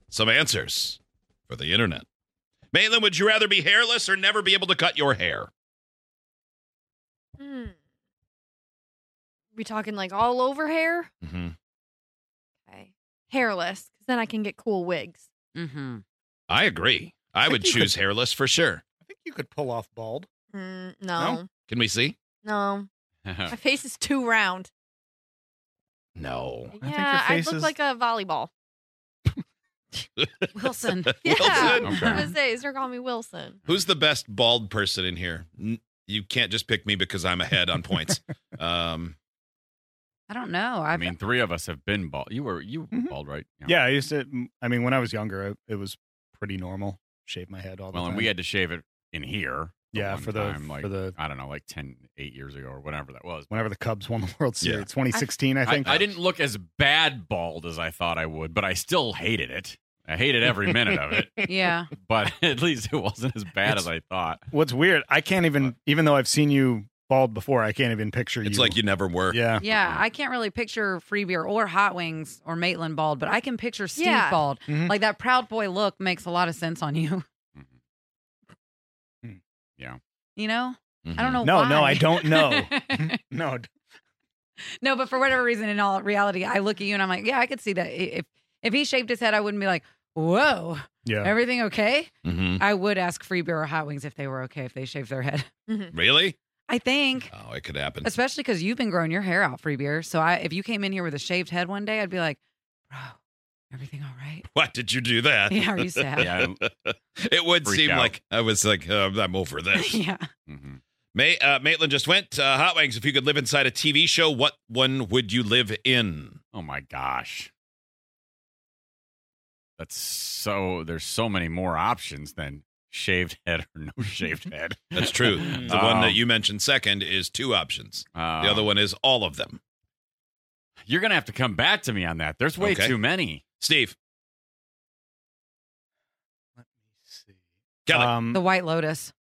some answers for the internet. Maitland, would you rather be hairless or never be able to cut your hair? We talking like all over hair? Mm-hmm. Okay. Hairless, because then I can get cool wigs. Mm-hmm. I agree. I would choose hairless for sure. I think you could pull off bald. No. Can we see? No. My face is too round. No. I think your Yeah, I face look is- like a volleyball. Wilson. Yeah. Wilson? I'm Okay. gonna say, they're calling me Wilson. Who's the best bald person in here? You can't just pick me because I'm ahead on points. I don't know. I mean, 3 of us have been bald. You were bald, right? Yeah, I used to. I mean, when I was younger, it was pretty normal. Shave my head all the Well, time. and we had to shave it in here. Yeah, one for the- time, like, for the- I don't know, like 8 years ago or whatever that was. Whenever the Cubs won the World Yeah. Series, 2016, I think. I didn't look as bad bald as I thought I would, but I still hated it. I hated every minute of it, Yeah. but at least it wasn't as bad as I thought. What's weird, I can't even though I've seen you bald before, I can't even picture you. it's like you never were. Yeah. Yeah, I can't really picture Free Beer or Hot Wings or Maitland bald, but I can picture Steve Yeah. bald. Mhm. Like that Proud Boy look makes a lot of sense on you. Yeah. You know? Mhm. I don't know No, why. no, I don't know. No. No, but for whatever reason, in all reality, I look at you and I'm like, yeah, I could see that. If he shaved his head, I wouldn't be like, whoa, Yeah. everything okay? Mhm. I would ask Free Beer or Hot Wings if they were okay if they shaved their head. Really? I think, Oh, it could happen. especially because you've been growing your hair out, Free Beer. So if you came in here with a shaved head one day, I'd be like, bro, everything all right? Why did you do that? Yeah, are you sad? Yeah. It would Freak seem out. like I was like, I'm over this. Yeah. hmm Maitland just went. Hot Wings, if you could live inside a TV show, what one would you live in? Oh my gosh. There's so many more options than shaved head or no shaved head. That's true. The one that you mentioned second is 2 options. The other one is all of them. You're going to have to come back to me on that. There's way Okay. too many. Steve, Let me see. Kelly. The White Lotus.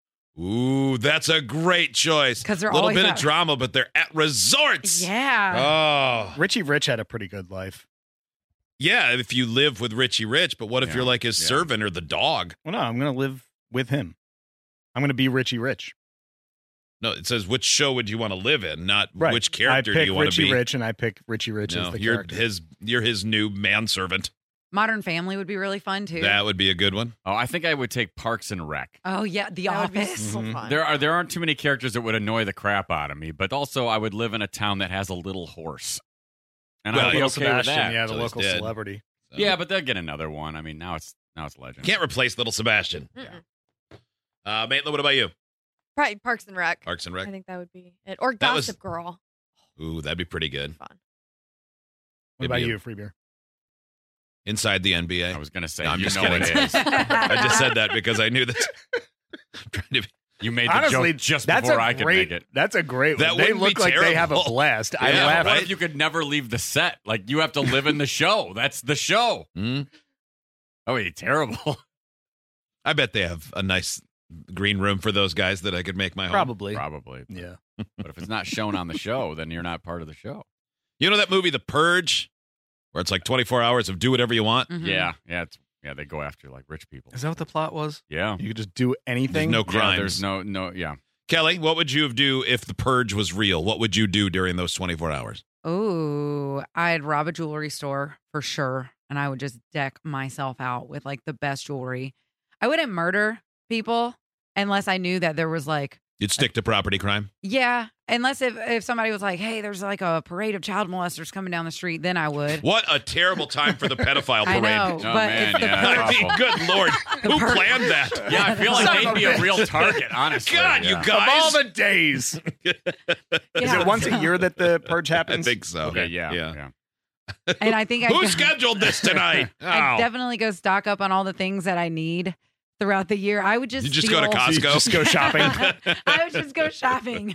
Ooh, that's a great choice. 'Cause they're a little always bit of out. drama, but they're at resorts. Yeah. Oh, Richie Rich had a pretty good life. yeah. If you live with Richie Rich, but what if Yeah, you're like his yeah. servant or the dog? Well, no, I'm going to live with him. I'm going to be Richie Rich. No, it says which show would you want to live in, not Right. which character I do pick you want to Richie be. Rich, and I pick Richie Rich as No, the you're character. you're his new manservant. Modern Family would be really fun too. That would be a good one. Oh, I think I would take Parks and Rec. Oh yeah, The That would be Office. so Mhm. fun. There aren't too many characters that would annoy the crap out of me, but also I would live in a town that has a little horse. And Well, I'd be Little okay with Sebastian, that. yeah, the So he's local dead. celebrity. So. Yeah, but they'll get another one. I mean, now it's legend. Can't replace little Sebastian. Mm-mm. Maitland, what about you? Probably Parks and Rec. Parks and I Rec. think that would be it. Or That was- Gossip Girl. Ooh, that'd be pretty good. Fun. What about Maybe you, Free Beer? Inside the NBA. I was going to say, No, I'm you just know kidding. it is. I just said that because I knew that. I'm trying to be- You made the Honestly, joke just that's before a I could great. make it. That's a great That one. They wouldn't be look like they have a terrible. blast. I Yeah, laugh. What right? if you could never leave the set? Like, you have to live in the show. That's the show. Hmm? Oh, wait, terrible. I bet they have a nice green room for those guys that I could make my home. Probably. Probably. Yeah. But if it's not shown on the show, then you're not part of the show. You know that movie, The Purge, where it's like 24 hours of do whatever you want? Mhm. Yeah, they go after like rich people. Is that what the plot was? Yeah. You could just do There's anything. no Yeah, crimes. there's no, yeah. Kelly, what would you do if The Purge was real? What would you do during those 24 hours? Ooh, I'd rob a jewelry store for sure. And I would just deck myself out with like the best jewelry. I wouldn't murder people unless I knew that there was like, You'd stick to property crime? yeah, unless if somebody was like, hey, there's like a parade of child molesters coming down the street, then I would. What a terrible time for the pedophile I parade. know, Oh, but man, if the yeah. purge, I mean, good Lord. Who planned that? Yeah, I feel like Son they'd of a be a bitch. real target, honestly. God, Yeah. you Of all guys. the days. Is yeah. it once a year that the purge I happens? think so. Okay, yeah. And I think Who I'd scheduled this tonight? I'd Oh. definitely go stock up on all the things that I need throughout the year. I would just You just go to steal- Costco. You just go shopping. I would just go shopping.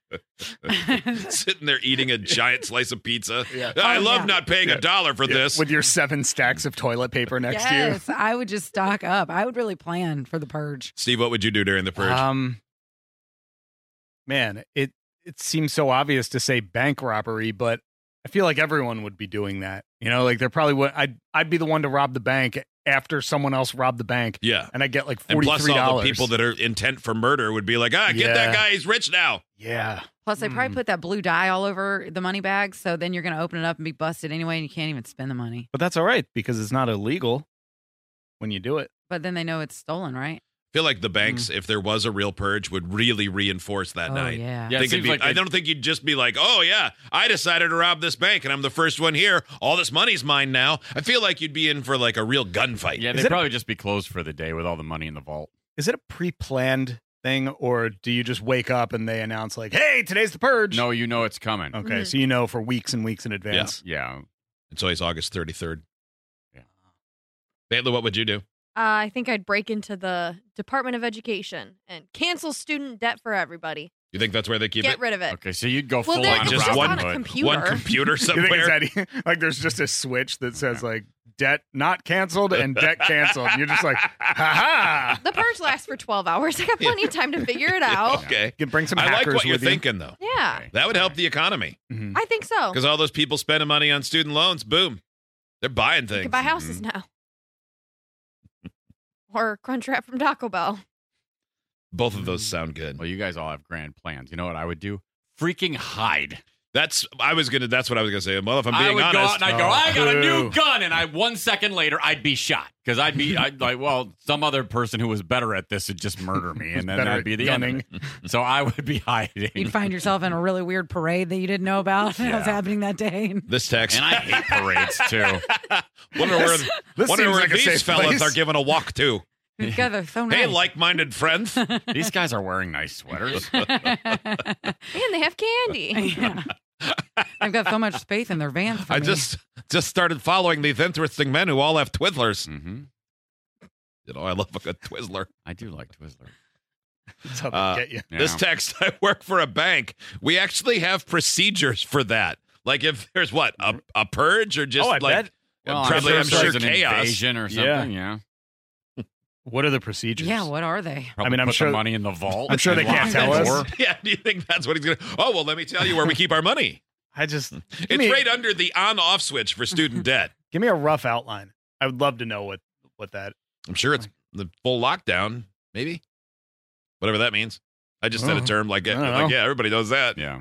Sitting there eating a giant slice of pizza. Yeah. I Oh, love yeah. not paying $1 for this. With your 7 stacks of toilet paper next Yes, I would just stock up. I would really plan for the purge. Steve, what would you do during the to you. purge? Man, it seems so obvious to say bank robbery, but I feel like everyone would be doing that. You know, like they're probably would. I'd be the one to rob the bank after someone else robbed the bank. Yeah. And I get like $43. And plus all the people that are intent for murder would be like, get that guy. He's rich now. Yeah. Plus, they probably put that blue dye all over the money bag, so then you're going to open it up and be busted anyway, and you can't even spend the money. But that's all right because it's not illegal when you do it. But then they know it's stolen, right? I feel like the banks, if there was a real purge, would really reinforce that Oh, night. yeah. Yeah, it seems like I don't think you'd just be like, oh, yeah, I decided to rob this bank and I'm the first one here. All this money's mine now. I feel like you'd be in for like a real gunfight. Yeah, Is they'd it- probably just be closed for the day with all the money in the vault. Is it a pre-planned thing or do you just wake up and they announce like, hey, today's the purge? No, you know it's coming. Okay, so you know for weeks and weeks in advance. Yeah. It's always August 33rd. Yeah. Baitla, what would you do? I think I'd break into the Department of Education and cancel student debt for everybody. You think that's where they keep Get it? rid of it. Okay, so you'd go Well, full then on it's just just Robin on a Hood. computer. One computer You think somewhere. it's that like there's just a switch that says like debt not canceled and debt canceled. You're just like, ha The purge lasts for 12 hours. I got plenty of time to figure it out. Okay. You can bring some I like hackers what you're with you. thinking, though. Yeah, Okay. That would help the economy Mhm. I think so. because all those people spending money on student loans, boom, they're buying You things. can buy houses now. Or Crunchwrap from Taco Bell. Both of those sound good. Well, you guys all have grand plans. You know what I would do? Freaking hide. That's what I was gonna say. Well, if I'm I being would go out honest, and I'd go, I got a new boo. gun, and 1 second later I'd be shot because I'd like, well, some other person who was better at this would just murder me, and then better that'd at be the gunning. end. of it. So I would be hiding. You'd find yourself in a really weird parade that you didn't know about that was Yeah. happening that day. this text. And I hate parades too. wonder where, This wonder seems where like a these safe fellas place. are giving a walk to. Together, so nice. Hey, like-minded friends. These guys are wearing nice sweaters. And they have candy. Yeah. I've got so much space in their vans for I me. just started following these interesting men who all have Twizzlers. hmm You know, I love a good Twizzler. I do like Twizzler. That's how Uh, they get you. Yeah. This text, I work for a bank. We actually have procedures for that. Like if there's a purge or just Oh, I like bet. Well, probably I'm if sure there's an chaos. invasion or something. Yeah. What are the procedures? Yeah, what are they? Probably I mean, I'm put sure- the money in the vault. I'm sure they and can't lock tell the us. door. Yeah, do you think that's what he's gonna? Oh well, let me tell you where we keep our money. I just It's right under the on-off switch for student debt. give me a rough outline. I would love to know what that. I'm sure it's the full lockdown, maybe. Whatever that means. I just said a Oh, term like I don't know. yeah, everybody knows that. Yeah.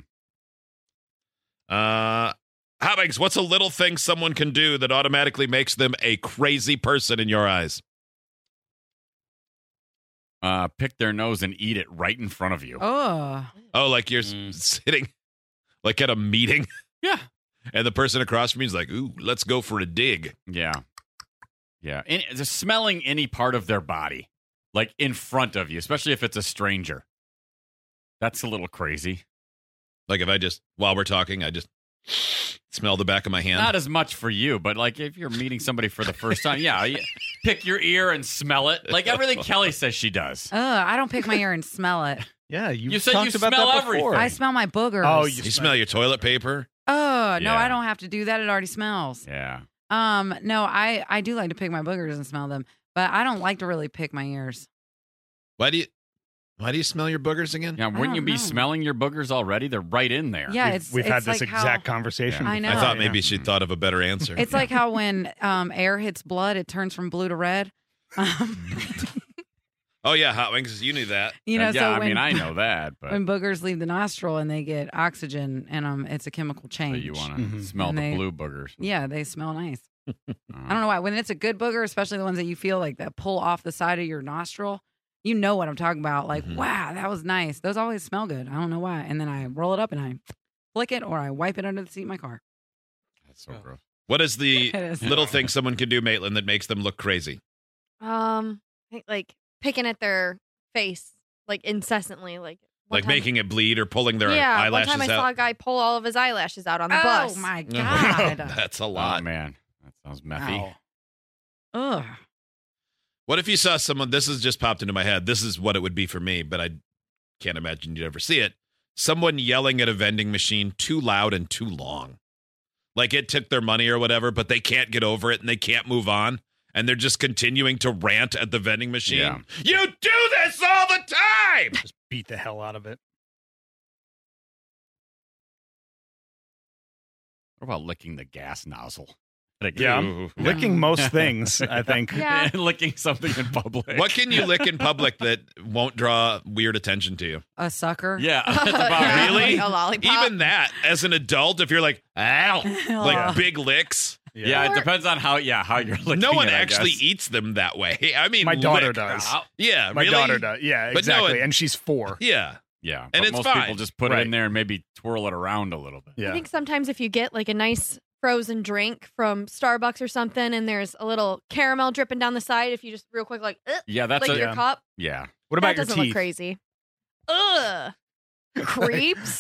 Hotbags, what's a little thing someone can do that automatically makes them a crazy person in your eyes? Pick their nose and eat it right in front of you. Oh, Oh, like you're sitting like at a meeting Yeah. and the person across from you is like, ooh, let's go for a dig. Yeah. Yeah. Just smelling any part of their body, like in front of you, especially if it's a stranger. That's a little crazy. Like if I just, while we're talking, I just smell the back of my hand. Not as much for you, but like if you're meeting somebody for the first time, yeah, you pick your ear and smell it. Like everything Kelly says she does. I don't pick my ear and smell it. Yeah, You said talked you about smell that before. everything. I smell my boogers. Oh, You smell your toilet paper? Oh, no, Yeah. I don't have to do that. It already smells. Yeah. No, I do like to pick my boogers and smell them, but I don't like to really pick my ears. Why do you smell your boogers again? Yeah. Wouldn't you don't be know. smelling your boogers already? They're right in there. Yeah, We've it's had this like exact how, conversation. Yeah. I know. I thought Yeah. maybe she thought of a better answer. It's like how when air hits blood, it turns from blue to red. Oh yeah, hot wings. You knew that. You know, yeah, so I when, mean, I know that, but, when boogers leave the nostril and they get oxygen in them, it's a chemical change. but you want to Mhm. smell And the they- blue boogers. Yeah, they smell nice. I Uh, don't know why. When it's a good booger, especially the ones that you feel like that pull off the side of your nostril, you know what I'm talking about. Like, Mhm. wow, that was nice. Those always smell good. I don't know why. And then I roll it up and I flick it or I wipe it under the seat of my car. That's so gross. What is the It is. little thing someone can do, Maitland, that makes them look crazy? I think, like picking at their face like incessantly, like one Like time- making it bleed or pulling their yeah, eyelashes one time I out? saw a guy pull all of his eyelashes out on the Oh bus. my Oh, God. that's a Oh, lot. man. That sounds methy. Ow. Ugh. What if you saw someone, this has just popped into my head. This is what it would be for me, but I can't imagine you'd ever see it. Someone yelling at a vending machine too loud and too long. Like it took their money or whatever, but they can't get over it and they can't move on. And they're just continuing to rant at the vending machine. Yeah. You do this all the time! Just beat the hell out of it. about licking the gas nozzle? Like, Yeah. Ooh. Licking most things, I think. Yeah. and licking something in public. What can you lick in public that won't draw weird attention to you? A sucker. Yeah, that's about Really? A lollipop. Even that, as an adult, if you're like, ow, like Yeah. big licks. Yeah, it depends on how you're licking No one it, I actually guess. eats them that way. I mean, My daughter lick. does. Yeah, My really? daughter does. Yeah, But no, exactly. it- and she's 4. Yeah, Yeah, And but it's most fine. people just put it Right. in there and maybe twirl it around a little bit. Yeah. I think sometimes if you get like a nice frozen drink from Starbucks or something, and there's a little caramel dripping down the side, if you just real quick like Yeah, that's lick a your cup, yeah. What about that your doesn't look teeth? crazy. Ugh, creeps.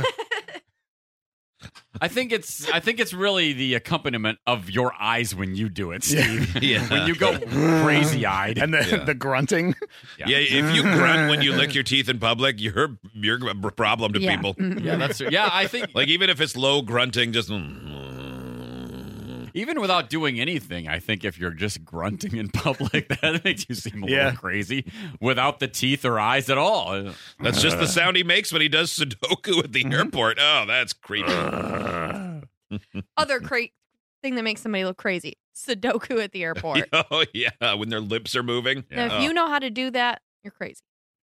I think it's really the accompaniment of your eyes when you do it, Steve. yeah. When you go crazy eyed. And the, Yeah. the grunting. Yeah, if you grunt when you lick your teeth in public, you're a problem to Yeah. people. Mhm. Yeah, that's I think Like even if it's low grunting, just even without doing anything, I think if you're just grunting in public, that makes you seem a Yeah. little crazy wwithout the teeth or eyes at all. that's just the sound he makes when he does Sudoku at the airport. Oh, that's creepy. Other thing that makes somebody look crazy: Sudoku at the airport. Oh yeah, when their lips are moving. Now, Oh. if you know how to do that, you're crazy.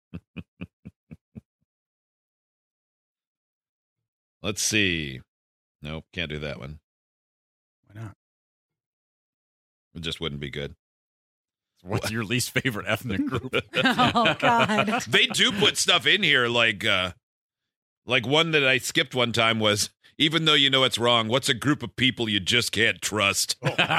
Let's see. Nope, can't do that one. Why not? It just wouldn't be good. What's your least favorite ethnic group? Oh God. They do put stuff in here like one that I skipped one time was, even though you know it's wrong, what's a group of people you just can't trust?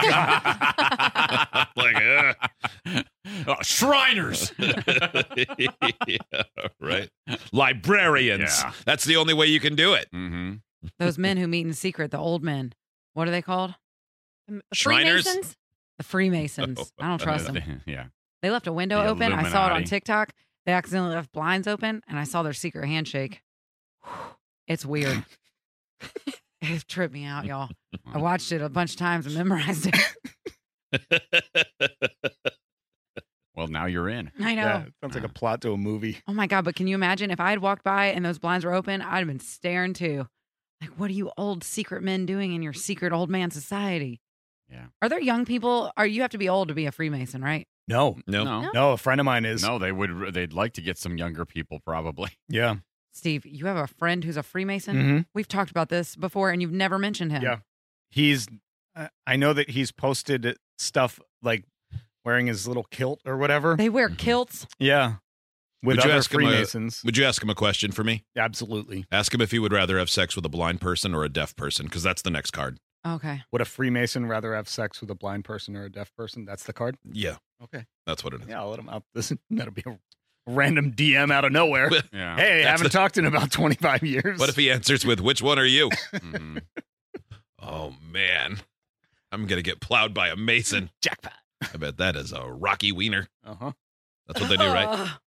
Like, Shriners. yeah, right. Librarians. Yeah. That's the only way you can do it. Mm-hmm. Those men who meet in secret, the old men. What are they called? The Shriners? Freemasons? The Freemasons. Oh, I don't trust them. Yeah. They left a window The open. I saw it on Illuminati. TikTok. They accidentally left blinds open, and I saw their secret handshake. It's weird. It tripped me out, y'all. I watched it a bunch of times and memorized it. Well, now you're in. I know. Yeah, it sounds like a plot to a movie. Oh my God, but can you imagine if I had walked by and those blinds were open, I'd have been staring too. Like, what are you old secret men doing in your secret old man society? Yeah. Are there young people? You have to be old to be a Freemason, right? No. No. No, a friend of mine is. No, they'd like to get some younger people probably. Yeah. Steve, you have a friend who's a Freemason? hmm We've talked about this before and you've never mentioned him. Yeah. He's, I know that he's posted stuff like wearing his little kilt or whatever. They wear kilts. Yeah. With Would you other ask him a- Freemasons. Would you ask him a question for me? Absolutely. Ask him if he would rather have sex with a blind person or a deaf person, because that's the next card. Okay. Would a Freemason rather have sex with a blind person or a deaf person? That's the card? Yeah, Okay. that's what it is. Yeah, I'll let him out. That'll be a random DM out of nowhere. Yeah. Hey, That's haven't talked in about 25 years. What if he answers with, which one are you? Mhm. Oh, man. I'm going to get plowed by a mason. Jackpot. I bet that is a rocky wiener. Uh-huh. That's what they do, right?